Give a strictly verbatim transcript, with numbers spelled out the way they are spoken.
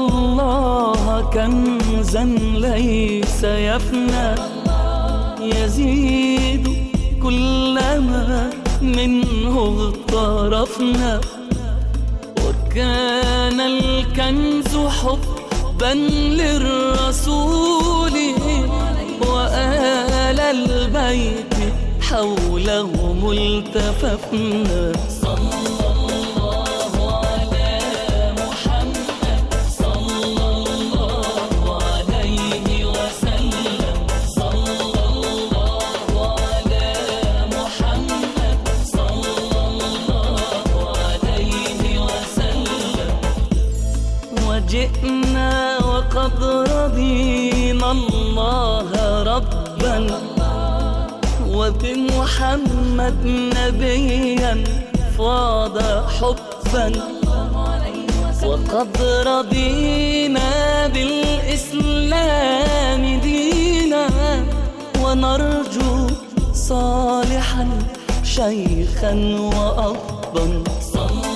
الله كنزا ليس يفنى، يزيد كلما منه اغترفنا. وكان الكنز حبا للرسول وآل البيت حوله ملتففنا. جئنا وقد رضينا الله ربا وبمحمد نبيا فاض حبا. وقد رضينا بالإسلام دينا ونرجو صالحا شيخا وأبا.